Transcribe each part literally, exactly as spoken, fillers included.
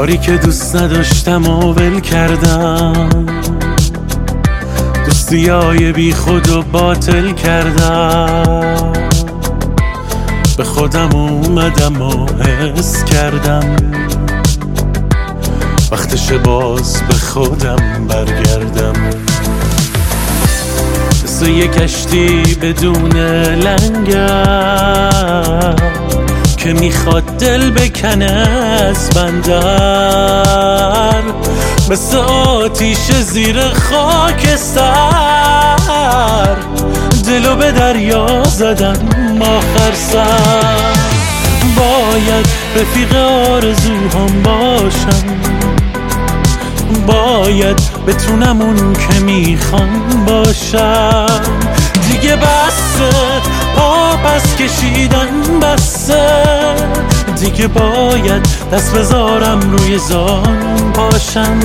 کاری که دوست نداشتم و ول کردم، دوستیای بی خود و باطل کردم. به خودم اومدم و حس کردم وقتش باز به خودم برگردم. مثل یه کشتی بدون لنگر که میخواد دل بکنه از بندر، مثل آتیش زیر خاک سر دلو به دریا زدم آخر سر. باید رفیق آرزوهام باشم، باید بتونم اون که میخوام باشم. دیگه بسه پا پس کشیدن بسه، دیگه باید دست بذارم روی زان پاشم.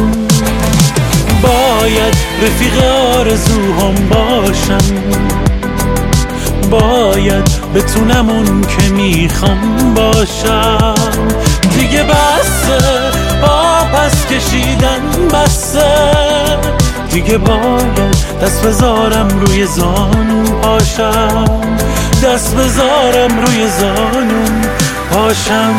باید رفیق آرزوهام باشم، باید بتونم اون که میخوام باشم. دیگه بسه پا پس کشیدن بسه، دیگه باید دست بذارم روی زانون پاشم، دست بذارم روی زانون پاشم.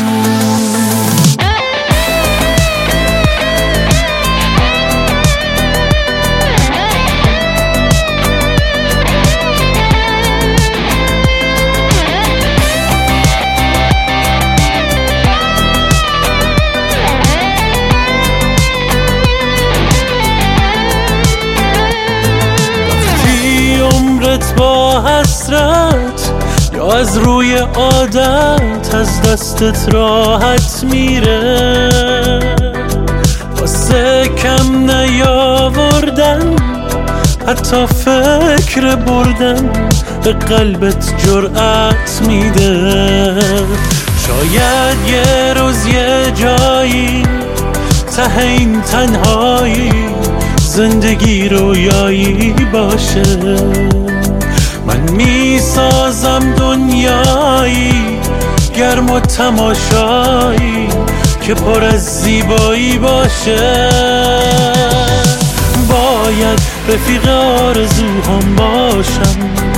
با حسرت یا از روی عادت از دستت راحت میره، واسه کم نیاوردن حتی فکر بردن به قلبت جرأت میده. شاید یه روز یه جایی ته این تنهایی زندگی رویایی باشه، من میسازم دنیایی گرم و تماشایی که پر از زیبایی باشه. باید رفیق آرزوهام باشم،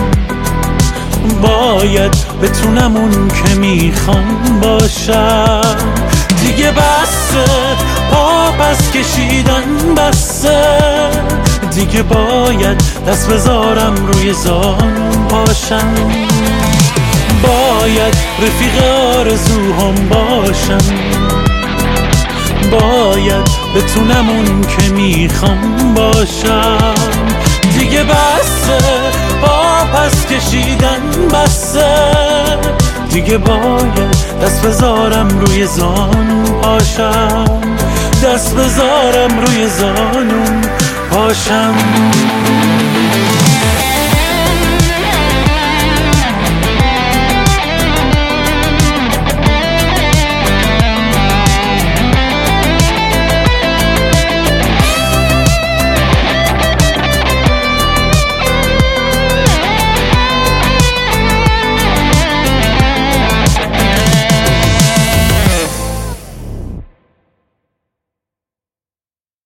باید بتونم اون که میخوام باشم. دیگه بسه پا پس کشیدن بسه، دیگه باید دست بذارم روی زان پاشم. باید رفیق آرزوهام باشم، باید بتونم اون که میخوام باشم. دیگه بسه پا پس کشیدن بسه، دیگه باید دست بذارم روی زانون پاشم، دست بذارم روی زانون پاشم.